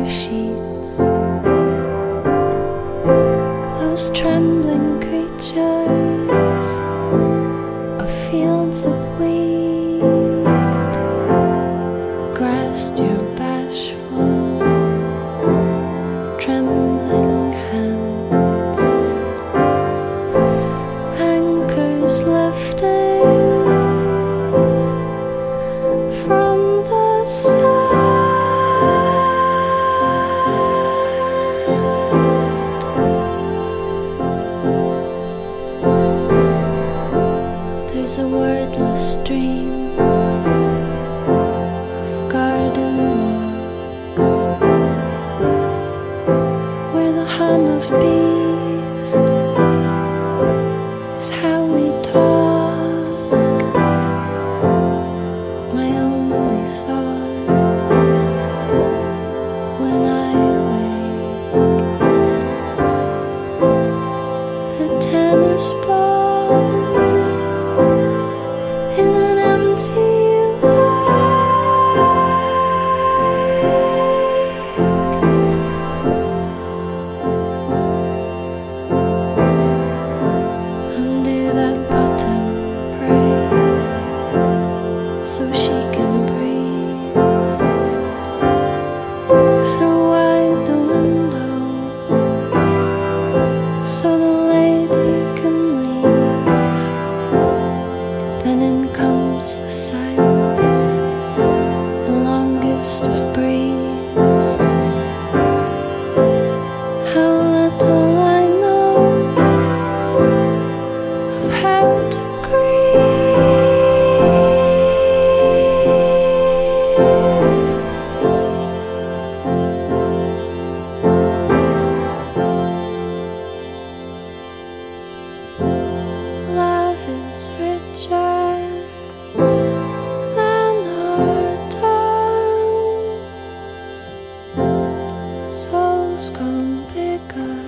sheets. Those trembling creatures of fields of wheat grasped your bashful, trembling hands. Anchors lifting from the side. There's a wordless dream of garden walks where the hum of bees is how we talk. My only thought when I wake, a tennis ball in an empty undo that button, pray, so she can breathe. Throw wide the window, so the lady can leave. Then in comes the silence, the longest of breaths. How little I know of how to grieve. Love is richer than our tongues. Souls grown bigger